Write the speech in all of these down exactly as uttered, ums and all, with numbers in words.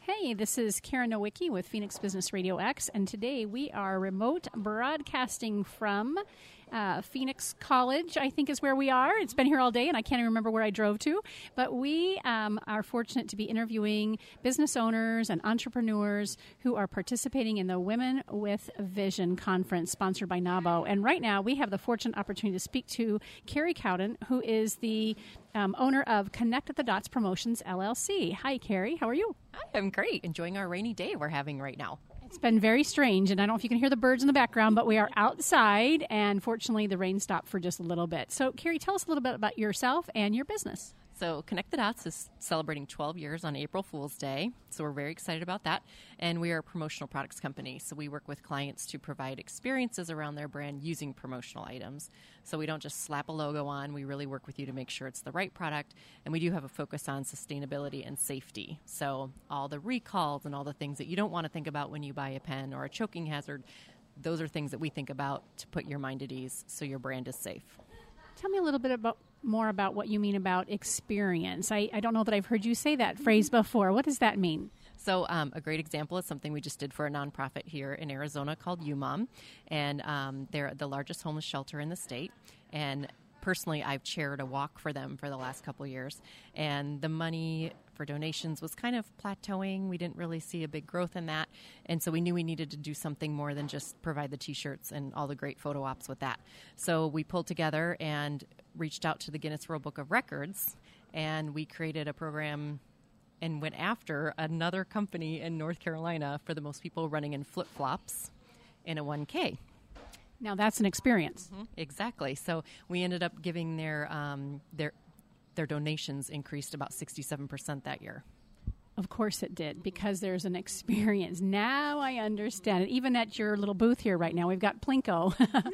Hey, this is Karen Nowicki with Phoenix Business Radio X, and today we are remote broadcasting from uh, Phoenix College, I think is where we are. It's been here all day, and I can't even remember where I drove to. But we um, are fortunate to be interviewing business owners and entrepreneurs who are participating in the Women with Vision Conference sponsored by NAWBO. And right now, we have the fortunate opportunity to speak to Carrie Cowden, who is the um, owner of Connect the Dots Promotions, L L C. Hi, Carrie. How are you? Hi, I'm great. Enjoying our rainy day we're having right now. It's been very strange, and I don't know if you can hear the birds in the background, but we are outside, and fortunately the rain stopped for just a little bit. So, Carrie, tell us a little bit about yourself and your business. So Connect the Dots is celebrating twelve years on April Fool's Day, so we're very excited about that. And we are a promotional products company, so we work with clients to provide experiences around their brand using promotional items. So we don't just slap a logo on, we really work with you to make sure it's the right product, and we do have a focus on sustainability and safety. So all the recalls and all the things that you don't want to think about when you buy a pen or a choking hazard, those are things that we think about to put your mind at ease so your brand is safe. Tell me a little bit about more about what you mean about experience. I, I don't know that I've heard you say that phrase before. What does that mean? So um, a great example is something we just did for a nonprofit here in Arizona called U Mom, and um, they're the largest homeless shelter in the state. And personally, I've chaired a walk for them for the last couple of years, and the money for donations was kind of plateauing. We didn't really see a big growth in that, and so we knew we needed to do something more than just provide the T-shirts and all the great photo ops with that. So we pulled together and reached out to the Guinness World Book of Records, and we created a program and went after another company in North Carolina for the most people running in flip-flops in a one K. Now, that's an experience. Mm-hmm. Exactly. So we ended up giving their um, their their donations increased about sixty-seven percent that year. Of course it did, because there's an experience. Now I understand it. Even at your little booth here right now, we've got Plinko,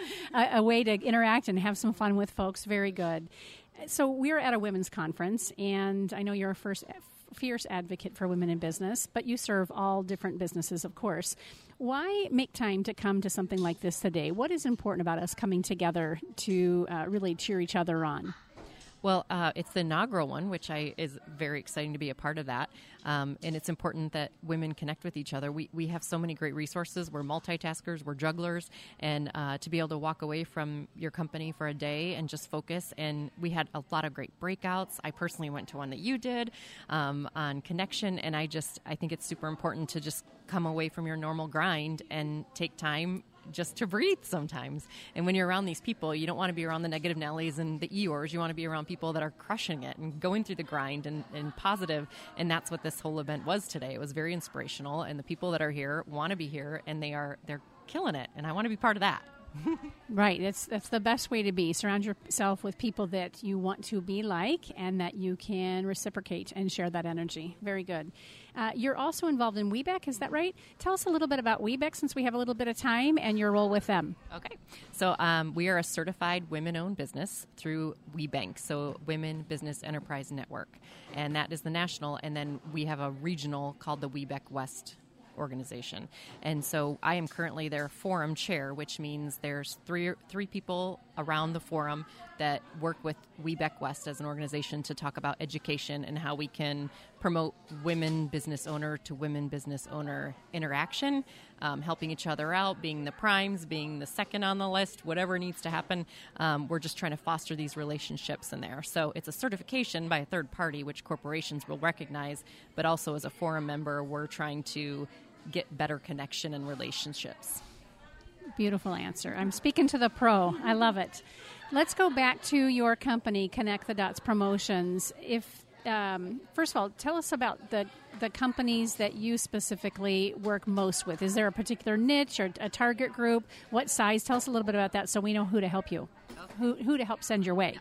a, a way to interact and have some fun with folks. Very good. So we're at a women's conference, and I know you're a first fierce advocate for women in business, but you serve all different businesses, of course. Why make time to come to something like this today? What is important about us coming together to uh, really cheer each other on? Well, uh, it's the inaugural one, which I is very exciting to be a part of that. Um, and it's important that women connect with each other. We we have so many great resources. We're multitaskers, we're jugglers, and uh, to be able to walk away from your company for a day and just focus. And we had a lot of great breakouts. I personally went to one that you did um, on connection, and I just I think it's super important to just come away from your normal grind and take time just to breathe sometimes. And when you're around these people, you don't want to be around the negative Nellies and the Eeyores. You want to be around people that are crushing it and going through the grind and, and positive. And that's what this whole event was today. It was very inspirational, and the people that are here want to be here, and they are they're killing it. And I want to be part of that. Right. That's that's the best way to be. Surround yourself with people that you want to be like and that you can reciprocate and share that energy. Very good. Uh, you're also involved in WeBec, is that right? Tell us a little bit about WeBec since we have a little bit of time and your role with them. Okay. So um, we are a certified women-owned business through WeBank, so Women Business Enterprise Network. And that is the national. And then we have a regional called the WeBec West organization. And so I am currently their forum chair, which means there's three three people around the forum that work with WeBec West as an organization to talk about education and how we can promote women business owner to women business owner interaction, um, helping each other out, being the primes, being the second on the list, whatever needs to happen. Um, we're just trying to foster these relationships in there. So it's a certification by a third party, which corporations will recognize, but also as a forum member, we're trying to get better connection and relationships. Beautiful answer. I'm speaking to the pro. I love it. Let's go back to your company, Connect the Dots Promotions. If um, first of all, tell us about the the companies that you specifically work most with. Is there a particular niche or a target group? What size? Tell us a little bit about that so we know who to help you, okay. who who to help send your way.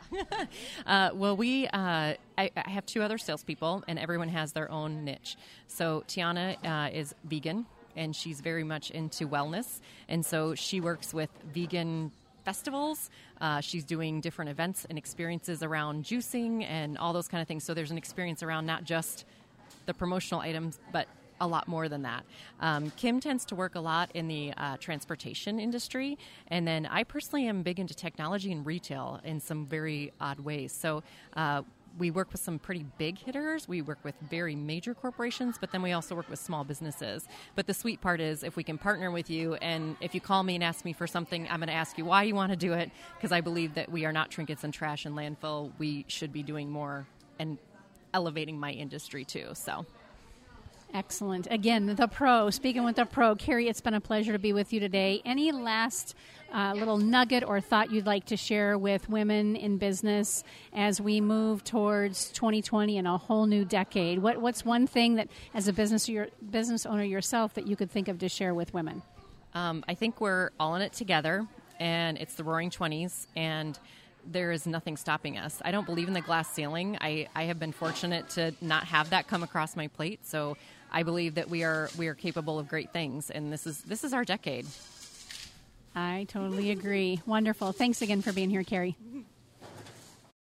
uh, well, we uh, I, I have two other salespeople, and everyone has their own niche. So Tiana uh, is vegan, and she's very much into wellness, and so she works with vegan festivals. Uh, she's doing different events and experiences around juicing and all those kind of things. So there's an experience around not just the promotional items, but a lot more than that. Um, Kim tends to work a lot in the uh, transportation industry, and then I personally am big into technology and retail in some very odd ways. So uh, we work with some pretty big hitters. We work with very major corporations, but then we also work with small businesses. But the sweet part is if we can partner with you, and if you call me and ask me for something, I'm going to ask you why you want to do it, because I believe that we are not trinkets and trash and landfill. We should be doing more and elevating my industry too. So. Excellent. Again, the pro, speaking with the pro. Carrie, it's been a pleasure to be with you today. Any last uh, little nugget or thought you'd like to share with women in business as we move towards twenty twenty and a whole new decade? What, what's one thing that, as a business, your, business owner yourself, that you could think of to share with women? Um, I think we're all in it together, and it's the Roaring Twenties, and there is nothing stopping us. I don't believe in the glass ceiling. I, I have been fortunate to not have that come across my plate, so I believe that we are we are capable of great things, and this is this is our decade. I totally agree. Wonderful. Thanks again for being here, Carrie.